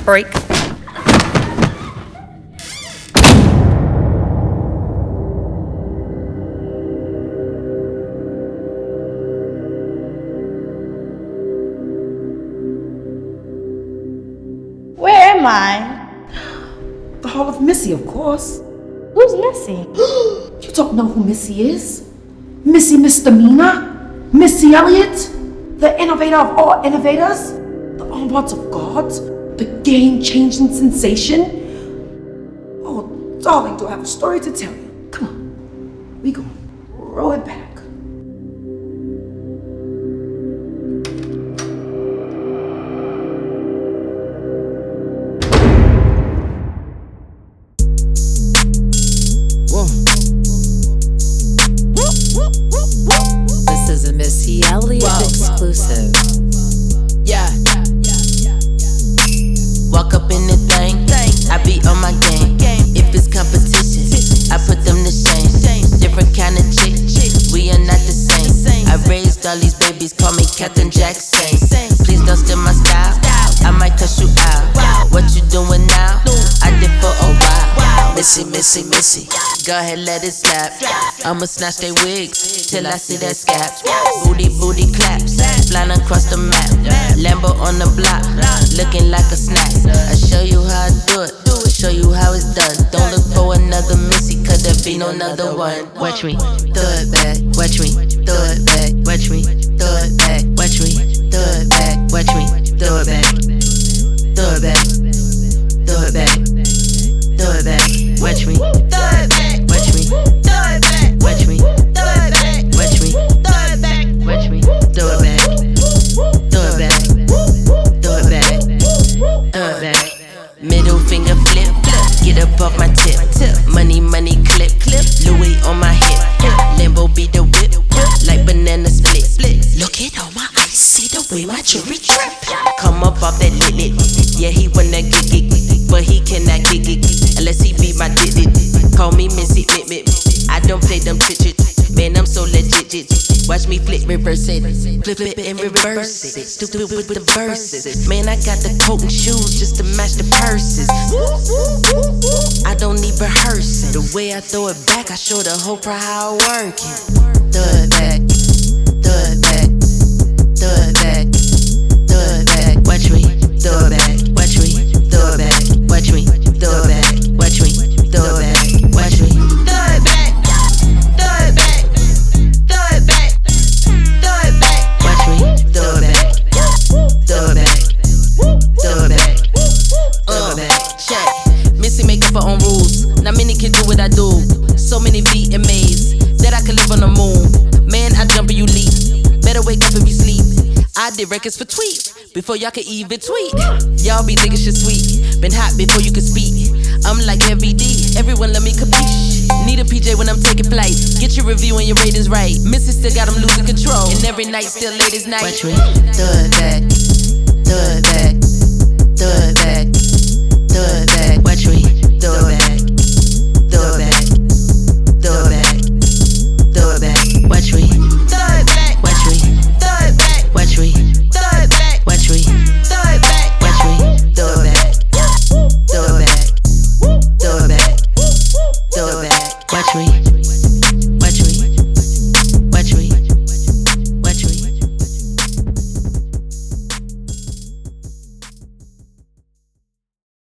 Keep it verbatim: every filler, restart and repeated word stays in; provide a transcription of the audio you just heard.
break. Where am I? The Hall of Missy, of course. Who's Missy? You don't know who Missy is? Missy Misdemeanor? Missy Elliott? The innovator of all innovators? The onwards of God? The game-changing sensation? Oh, darling, do I have a story to tell you? Come on. We go roll it back. This is a Missy Elliott exclusive. Yeah. Walk up in the thing, I be on my game. If it's competition, I put them to shame. Different kind of chick, we are not the same. I raised all these babies, call me Captain Jackson. Please don't steal my style, I might cuss you out. What you doing now? I did for a while. Missy, Missy, Missy, go ahead, let it slap. I'ma snatch they wigs till I see that scap. Booty, booty claps, flying across the map. Lambo on the block, looking like a snack. I show you how I do it, show you how it's done. Don't look for another Missy, cause there be no another one. Watch me, throw it back, watch me, throw it back, watch me, throw it back, watch me, throw it back, watch me, throw it back, throw it back, throw it back, throw it back, watch me, throw it back, watch me, throw it back, watch me, throw it back, watch me, throw it back, watch me, throw it back, throw it back, throw it back, throw it back. Middle finger flip, get up off my tip. Money, money clip, clip. Louis on my hip. Limbo be the whip, like banana split. Look at all my eyes, see the way my jewelry drip. Come up off that lit lit. Yeah, he wanna get it, but he cannot get it unless he be my digit. Call me Missy, mit, mit. I don't play them chit. Man, I'm so legit. Watch me flip, reverse it, flip it and reverse it. Stupid with the verses. Man, I got the coat and shoes just to match the purses. I don't need rehearsing. The way I throw it back, I show the whole crowd how I work it. Throw it back, throw it back, throw it back, throw it back. Watch me, throw it back, watch me, throw it back, watch me, throw it back, watch me, throw it back, watch me. Throw it back, throw it back, throw it back, throw it back. Watch me, throw it back, throw it back, throw it back, throw it back. Check. Missy make up her own rules. Not many can do what I do. So many beat and maze that I can live on the moon. Man, I jump and you leap. Better wake up if you sleep. I did records for tweet before y'all could even tweet. Y'all be thinking shit sweet. Been hot before you could speak. I'm like every D, everyone let me capiche. Need a P J when I'm taking flight. Get your review and your ratings right. Missy still got them losing control. And every night still late as night. Watch me, throw it back, throw it back, throw it back, throw it back. Watch